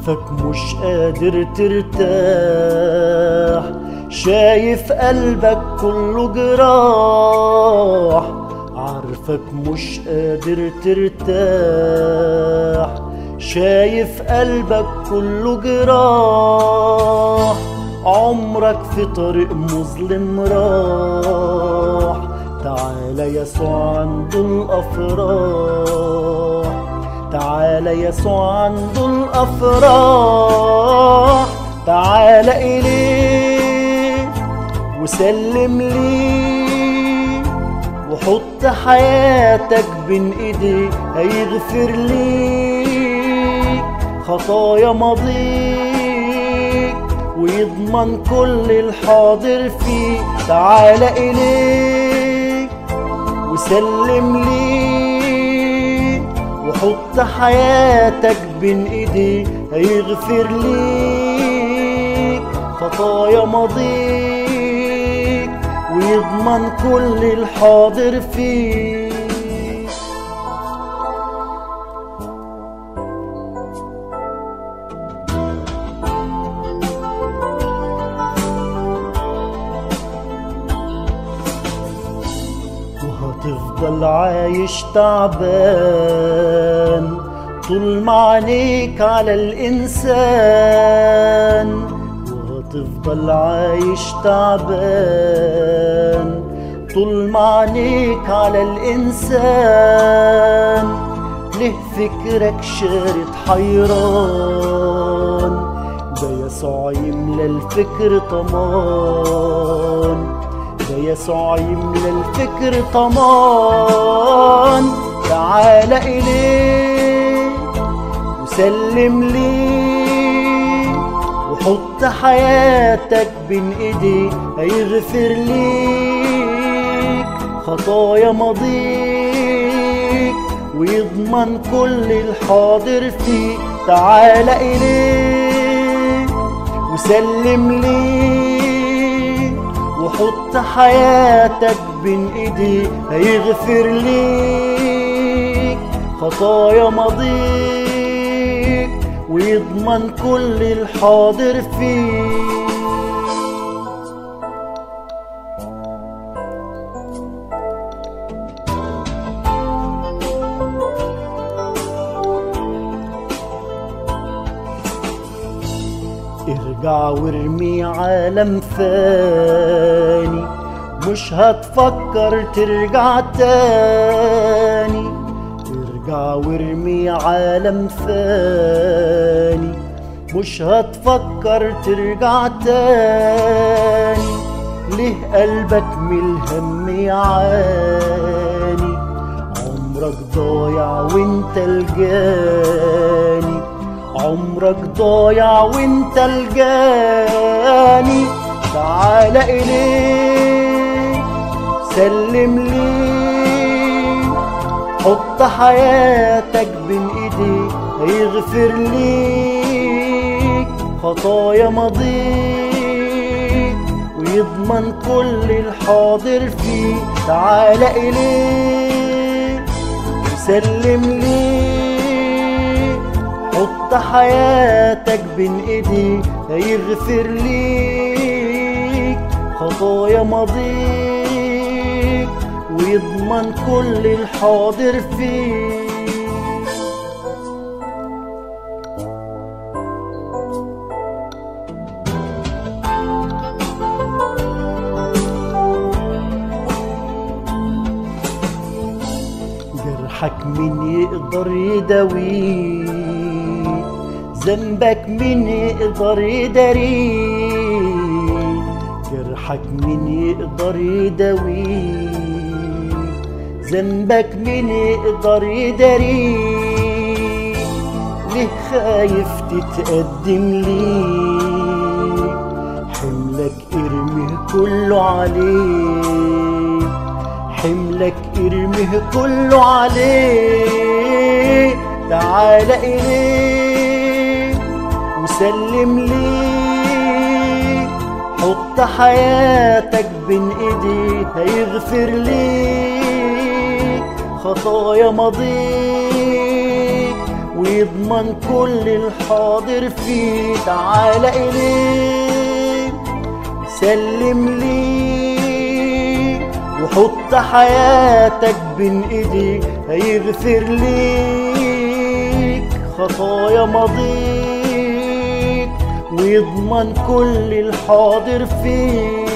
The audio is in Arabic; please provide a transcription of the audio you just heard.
عارفك مش قادر ترتاح، شايف قلبك كله جراح. عارفك مش قادر ترتاح، شايف قلبك كله جراح. عمرك في طريق مظلم راح، تعالى يسوع عنده الأفراح، تعالى يسوع عنده الأفراح. تعالى إليه وسلم ليه، وحط حياتك بين ايديه، هيغفر ليك خطايا ماضيك ويضمن كل الحاضر فيه. تعالى إليه وسلم ليه، وحط حياتك بين ايديه، هيغفر ليك خطايا ماضيك ويضمن كل الحاضر فيه. وهتفضل عايش تعبان طول ما عينيك على الإنسان، وهتفضل عايش تعبان طول ما عينيك على الإنسان. ليه فكرك شارد حيران، ده يسوع يملى الفكر طمان، ده يسوع يملى الفكر طمان. تعالى إليه وسلم ليه، وحط حياتك بين ايديه، هيغفر ليك خطايا ماضيك ويضمن كل الحاضر فيه. تعالى إليه وسلم ليه، وحط حياتك بين ايديه، هيغفر ليك خطايا ماضيك ويضمن كل الحاضر فيه. ارجع وارمي عالم فاني، مش هتفكر ترجع تاني. ارجع وارمي عالم فاني، مش هتفكر ترجع تاني. ليه قلبك من الهم يعاني، عمرك ضايع وانت الجاني، عمرك ضايع وانت الجاني. تعالى إليه سلم ليه، حط حياتك بين ايديه، هيغفر ليك خطايا ماضيك ويضمن كل الحاضر فيه. تعالى إليه وسلم ليه، حط حياتك بين ايديه، هيغفر ليك خطايا ماضيك ويضمن كل الحاضر فيه. جرحك مين يقدر يداويه، ذنبك مين يقدر يداريه. جرحك مين يقدر يداويه، ذنبك مين يقدر يداريه. ليه خايف تتقدم ليه، حملك ارميه كله عليه، حملك ارميه كله عليه. تعالى إليه وسلم ليه، حط حياتك بين ايديه، هيغفر ليك خطايا ماضيك ويضمن كل الحاضر فيه. تعال إليه سلم ليه وحط حياتك بين ايديه، هيغفر ليك خطايا ماضيك ويضمن كل الحاضر فيه.